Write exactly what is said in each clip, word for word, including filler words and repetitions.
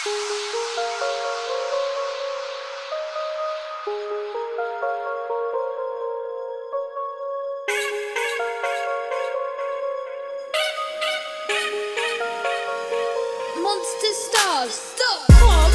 Monster Stars, stop! Come.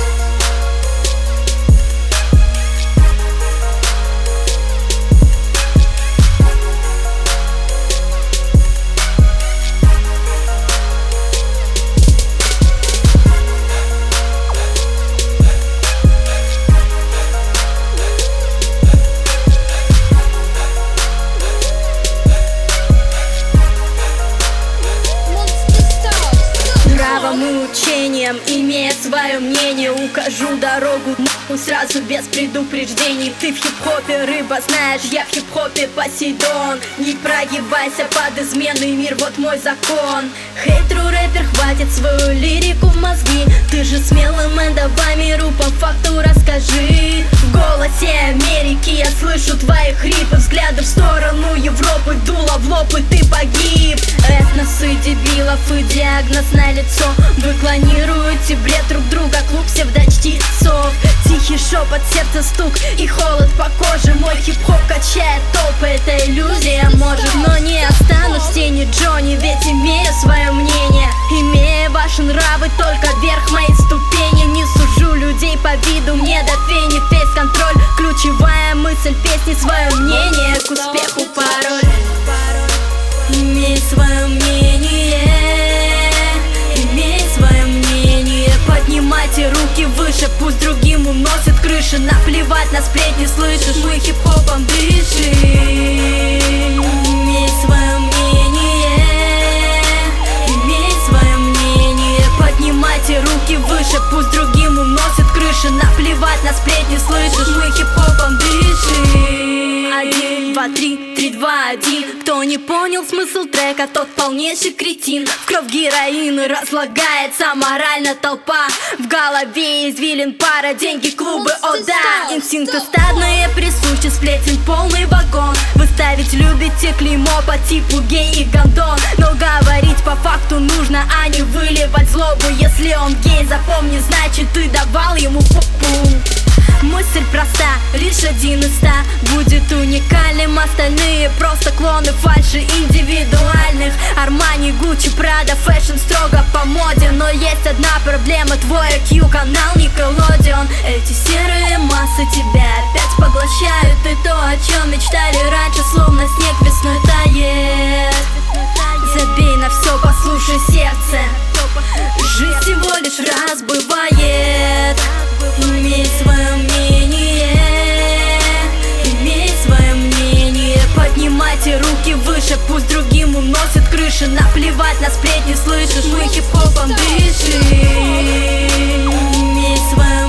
Учением, имея свое мнение, укажу дорогу нахуй сразу без предупреждений. Ты в хип-хопе рыба, знаешь, я в хип-хопе Посейдон. Не прогибайся под изменный мир, вот мой закон. Хейтеру рэпер, хватит свою лирику в мозги. Ты же смелый мэн, давай миру по факту расскажи. В голосе Америки я слышу твои хрипы, взгляды в сторону Европы, дуло в лоб и ты погиб. Этносы дебилов и диагноз на лицо. Вы клонируете бред друг друга, клуб псевдочтецов. Тихий шепот, сердце стук и холод по коже. Мой хип-хоп качает толпы, это иллюзия может. Но не останусь в тени Джонни, ведь имею свое мнение. Имея ваши нравы, только вверх моей ступени. Не сужу людей по виду, мне до фени фейс-контроль. Ключевая мысль песни, свое мнение, к успеху пароль. Имей свое мнение, имей свое мнение. Поднимайте руки выше, пусть другим уносят крыши. Наплевать на сплетни, слышишь, мы хип-хопом дышим. Имей свое мнение, имей свое мнение. Поднимайте руки выше, пусть другим уносят крыши. Наплевать на сплетни, слышишь, мы хип-хопом дышим. Один, два, три, три, два, один. Кто не понял смысл трека, тот полнейший кретин. В кровь героина разлагается морально толпа. В голове извилин пара, деньги, клубы, о да. Инстинкты стадные присущи, сплетен полный вагон. Вы ставить любите клеймо по типу гей и гондон. Но говорить по факту нужно, а не выливать злобу. Если он гей, запомни, значит ты давал ему попу. Мысль проста, лишь один из ста будет уникальным. Остальные просто клоны фальши индивидуальных. Армани, Гуччи, Прада, фэшн строго по моде. Но есть одна проблема, твой ай кью канал Никелодеон. Эти серые массы тебя опять поглощают. И то, о чем мечтали раньше, словно снег весной тает. Забей на все, послушай сердце. Жизнь всего лишь раз бывает. Имей свое мнение, имей свое мнение. Поднимайте руки выше, пусть другим уносят крыши. Наплевать на сплетни, слышишь, мы хип-хопом дышим. Имей свое